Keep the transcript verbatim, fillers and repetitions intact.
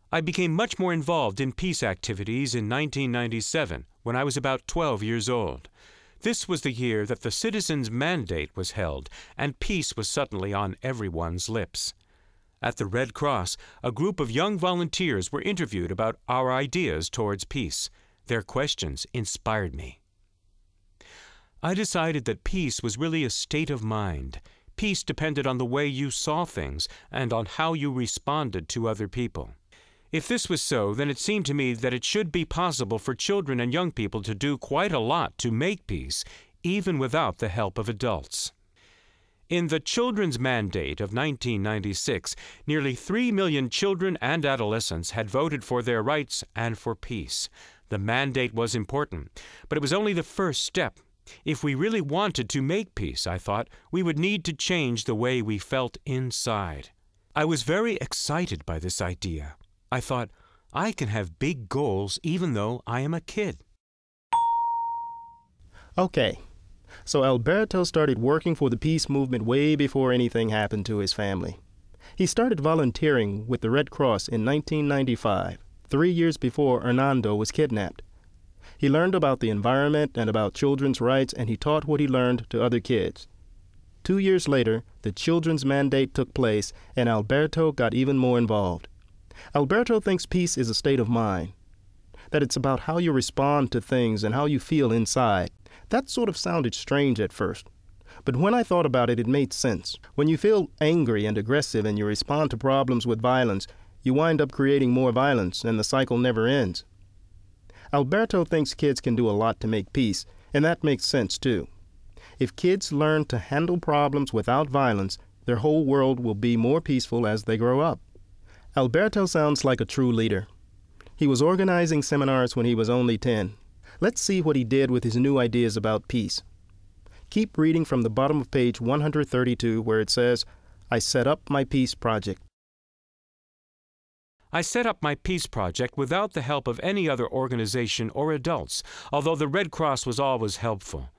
I became much more involved in peace activities in nineteen ninety-seven, when I was about twelve years old. This was the year that the Citizens' Mandate was held, and peace was suddenly on everyone's lips. At the Red Cross, a group of young volunteers were interviewed about our ideas towards peace. Their questions inspired me. I decided that peace was really a state of mind. Peace depended on the way you saw things and on how you responded to other people. If this was so, then it seemed to me that it should be possible for children and young people to do quite a lot to make peace, even without the help of adults. In the Children's Mandate of nineteen ninety-six, nearly three million children and adolescents had voted for their rights and for peace. The mandate was important, but it was only the first step. If we really wanted to make peace, I thought, we would need to change the way we felt inside. I was very excited by this idea. I thought, I can have big goals even though I am a kid. Okay, so Alberto started working for the peace movement way before anything happened to his family. He started volunteering with the Red Cross in nineteen ninety-five, three years before Hernando was kidnapped. He learned about the environment and about children's rights, and he taught what he learned to other kids. Two years later, the Children's Mandate took place, and Alberto got even more involved. Alberto thinks peace is a state of mind, that it's about how you respond to things and how you feel inside. That sort of sounded strange at first, but when I thought about it, it made sense. When you feel angry and aggressive and you respond to problems with violence, you wind up creating more violence, and the cycle never ends. Alberto thinks kids can do a lot to make peace, and that makes sense too. If kids learn to handle problems without violence, their whole world will be more peaceful as they grow up. Alberto sounds like a true leader. He was organizing seminars when he was only ten. Let's see what he did with his new ideas about peace. Keep reading from the bottom of page one hundred thirty-two, where it says, I set up my peace project. I set up my peace project without the help of any other organization or adults, although the Red Cross was always helpful.